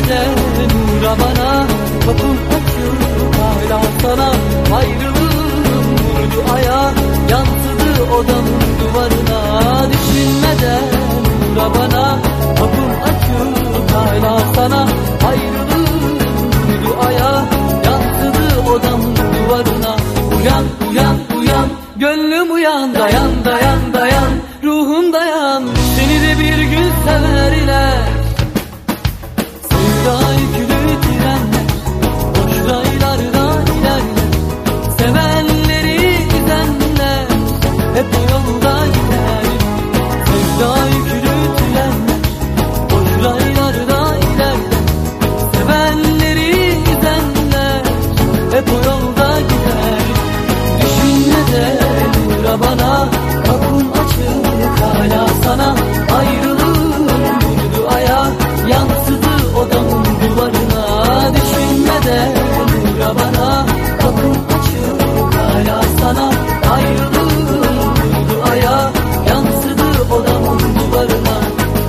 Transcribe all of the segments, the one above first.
Düşünmeden uğra bana, kapım açık hala sana. Ayrılığım vurdu aya, yansıdı odamın duvarına. Düşünmeden uğra bana, kapım açık hala sana. Ayrılığım vurdu aya, yansıdı odamın duvarına. Uyan, uyan, uyan, gönlüm uyan, dayan, dayan, dayan, ruhum dayan. Seni de bir gün severler. Sevda yüklü trenler, boş raylarda ilerler. Sevenleri gidenler hep o yolda gider. Sevda yüklü trenler, boş raylarda ilerler. Sevenleri gidenler hep o yolda gider. Düşünmeden uğra bana, kapım açık hala sana. Ayrılığım vurdu aya, yansıdı odamın duvarına. Düşünmeden uğra bana, kapım açık hala sana. Ayrılığım vurdu aya, yansıdı odamın duvarına.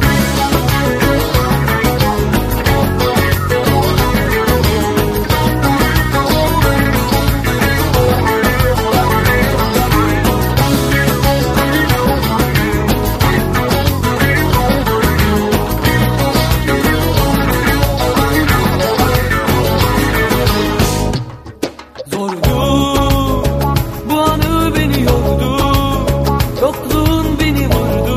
Yokluğun beni vurdu,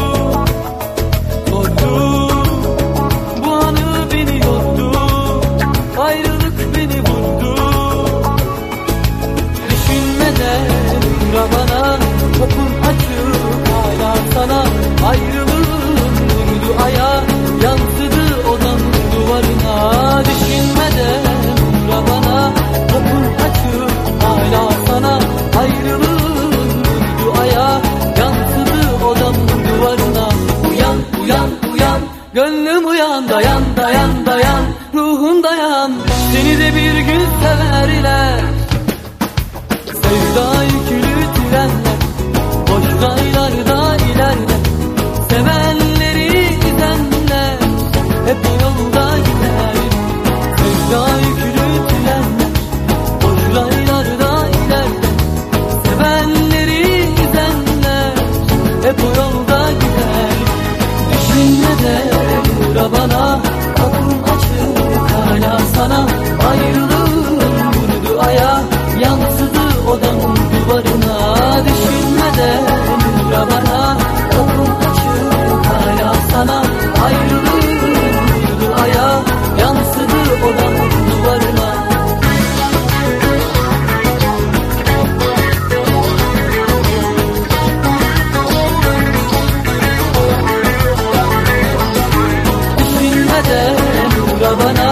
zordu. Bu anı beni yordu, ayrılık beni vurdu. Düşünmeden uğra bana, kapım açık hala sana. Ayrılığın vurdu aya, yansıdı odamın duvarına. Düşünmeden uğra bana, kapım açık hala sana. Ayrılığın vurdu aya, yansıdı odamın duvarına. Uyan, uyan, uyan, gönlüm uyan, dayan, dayan, dayan, ruhum dayan. Seni de bir gün severler. Sevda yüklü trenler, boş raylarda ilerler. Sevenleri gidenler hep o yolda gider. Sevda yüklü trenler, boş raylarda ilerler. Sevenleri gidenler hep o yolda gider. Düşünmeden uğra bana, kapım açık hala sana. Ayrılığım vurdu aya, yansıdı odamın duvarına. Düşünmeden uğra bana, kapım açık hala sana. Ayrılığım vurdu aya, yansıdı odamın duvarına. Düşünmeden uğra bana,